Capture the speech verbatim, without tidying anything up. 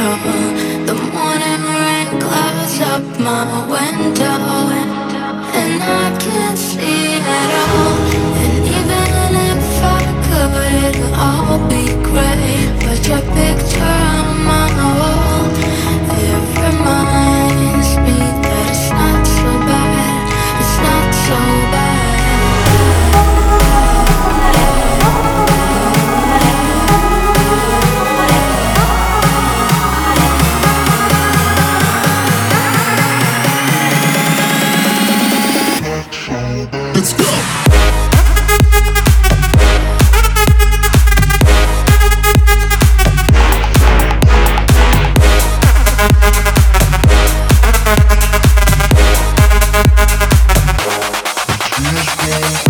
The morning rain clouds up my window, and I can't see at all. And even if I could, it'll all be great. But your picture on my wall, it reminds me that it's not so bad. It's not so bad. Let's go! Let's go.